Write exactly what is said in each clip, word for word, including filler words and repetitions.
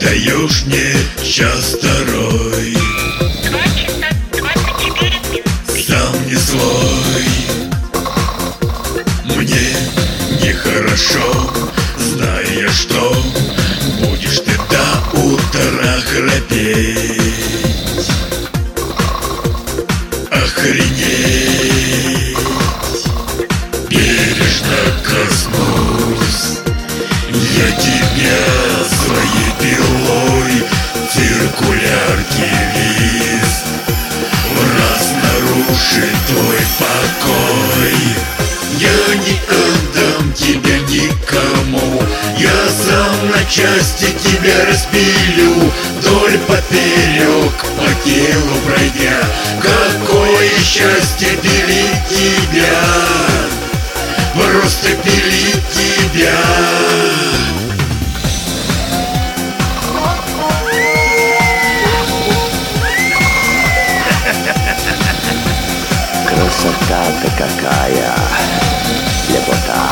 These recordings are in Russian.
даешь мне час второй, сам не свой. Мне нехорошо, зная, что будешь ты до утра храпеть. Охренеть, бережно коснусь я тебя своей пилой, циркулярки лист в раз нарушит твой покой. Я не отдам тебя никому, я сам на части тебя распилю, вдоль поперек по телу пройдя. Какое счастье пилить тебя, просто пилить тебя. Красота-то какая, лепота.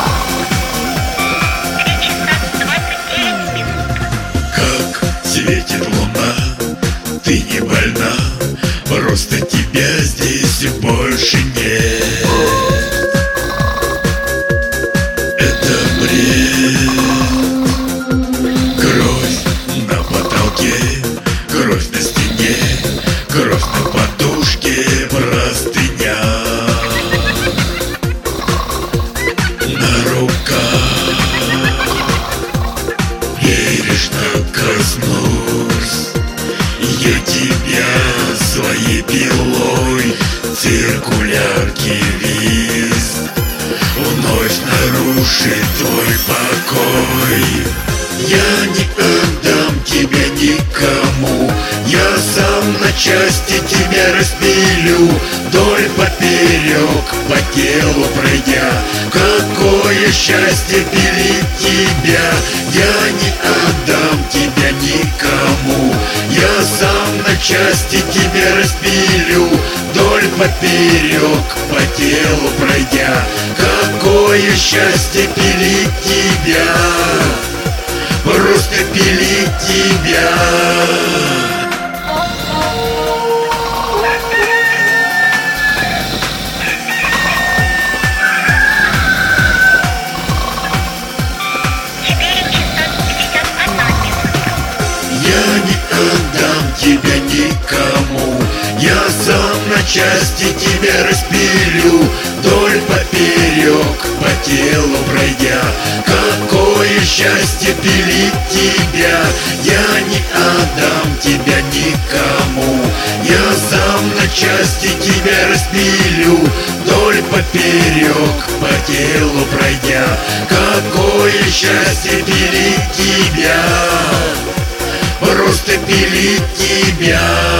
Как светит луна, ты не больна, просто тебя здесь больше нет. Это бред. Кровь на потолке, кровь на стене, кровь на подушке, простыня на руках. Бережно коснусь я тебя своей пилой, циркулярки вист вновь нарушит твой покой. Я не отдам тебя никому, я сам на части тебя распилю, вдоль поперек по телу пройдя. Какое счастье пилить тебя, я не отдам тебя никому, я сам на части тебя распилю, вдоль поперек по телу пройдя. Какое счастье пилить тебя, просто пилить тебя. Я не отдам тебя никому, я сам на части тебя распилю, вдоль поперек по телу пройдя. Какое счастье пилить тебя, я не отдам тебя никому, я сам на части тебя распилю, вдоль поперек по телу пройдя. Какое счастье пилить тебя, просто пилить тебя.